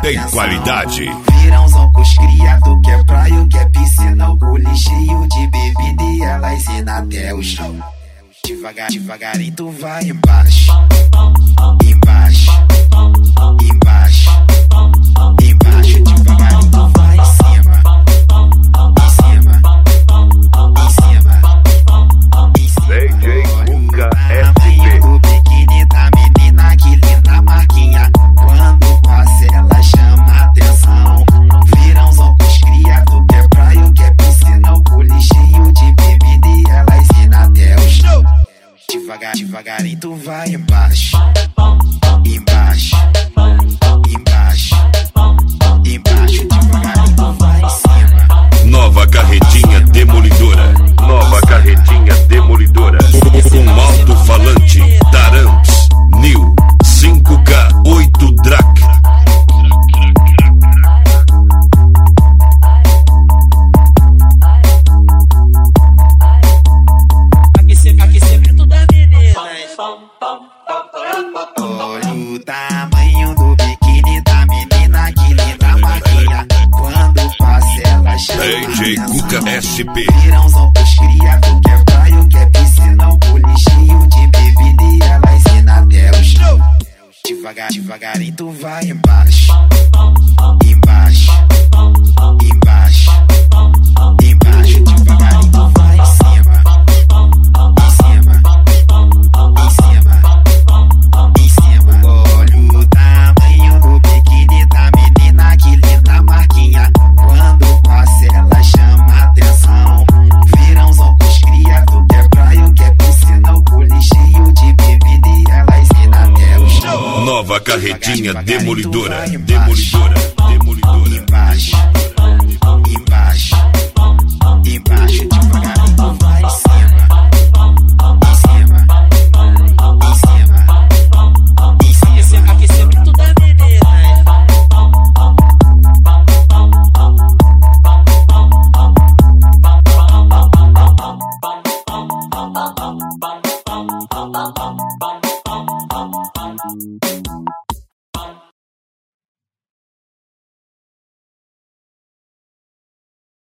tem qualidade. Virãozão com os criados, que é praia, que é piscina, o cule cheio de bebida e elas indo até o chão. Devagarinho tu vai embaixo, embaixo, embaixo, embaixo, devagarinho tu vai em cima, em cima, em cima, em cima. DJ Cuca Tamanho do biquíni da menina, que linda marquinha. Quando passa ela chama atenção. Virãozão com os criados, que é praia, que é piscina, o cule cheio de bebida e elas indo até o chão. Devagarinho tu vai embaixo, embaixo, embaixo, embaixo, devagarinho tu vai em cima. Nova carretinha demolidora. Nova carretinha demolidora. Com alto-falante Taramps New 5K8 Drac. Aquecimento da menina. Olha o tamanho do biquíni da menina, que linda marquinha. Quando passa ela chama DJ atenção. Cuca SP. Virãozão com os criados, que é praia, que é piscina, o cule cheio de bebida e elas indo até o chão. Devagarinho tu vai embaixo, embaixo, embaixo, embaixo, devagarinho tu vai em cima, em cima, em cima, em cima. Olha o tamanho do biquíni da menina, que linda marquinha. Quando passa ela chama atenção. Virãozão com os criados, que é praia, que é piscina, o cule cheio de bebida e elas indo até o chão. Nova carretinha demolidora. Devagarinho tu vai embaixo, Demolidora. Demolidora. embaixo,